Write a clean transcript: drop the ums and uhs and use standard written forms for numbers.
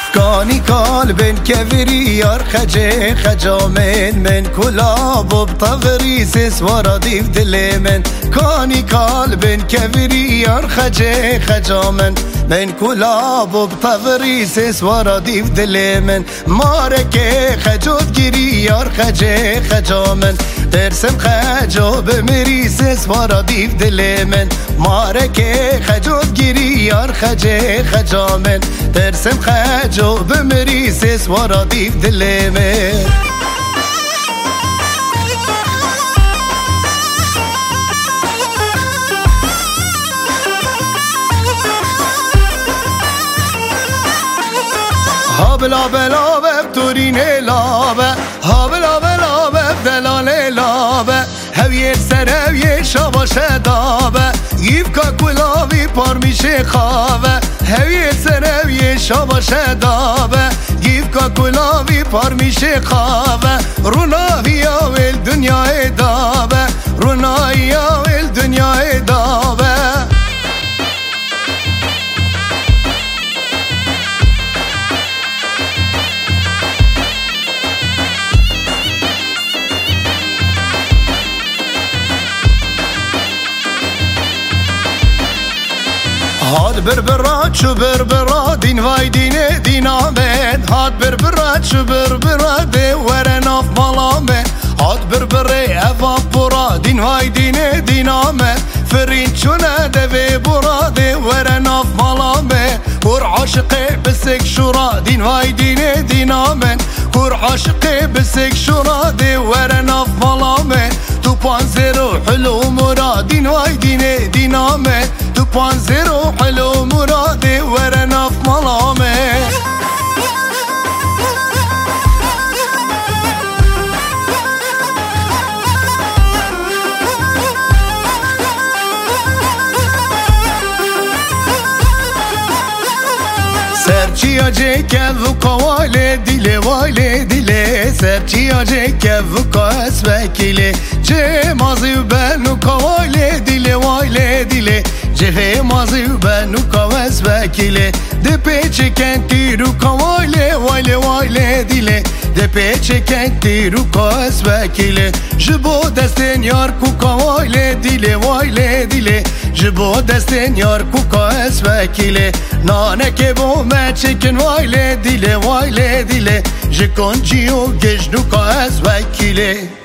كاني قلب كفري يار خجي خجا من كلاب بطغري سس ورديف دلي كاني قلب كفري يار خجي خجا من كلاب بطغري سس ورديف دلي ماركي خجود جري يار خجي خجا ترسم خجو بمري سس ورديف دلي ماركي خجود جري يار خجي خجا ترسم خجو بمري سس ورديف دلي هابلا بلا بتورين لابه هابلا بلا بدلال لابه هوی سر هوی شاباش دابه گیفکا کلاوی پارمیشه خوابه هوی سر هوی شاباش دابه گیفکا کلاوی پارمیشه خوابه روناوی آویل دنیای دابه رونایی آویل دنیای دابه هاد بربرات شو بربرات دين واي دينه دينامد هاد بربرات شو بربرات دي ورنا في ملامه هاد بربري افابورا دين واي دينه دينامد فرين شونا دبي برا دي ورنا في ملامه كور عاشقي بسك شورا دين واي دينه دينامد كور عاشقي بسك شورا دي ورنا في ملامه 2.0 حلو مراد دين واي دينه دينامد 2.0 حلو مرادي ورنا في ملامه سرچی آجه که وکا واله دیله سرچی آجه که وکا اسبکیله چه مازی و بنو کواله دیله جه مازی و بنو کا اسبکیله ده پیچه کنتی رو کواله وایله دیله ده پیچه کنتی رو کا اسبکیله جبو دستن یار کو کواله دیله جبو دستن یار کو کا اسبکیله نانه که بو چکن وایله دیله جکن جیو گجنو کا اسبکیله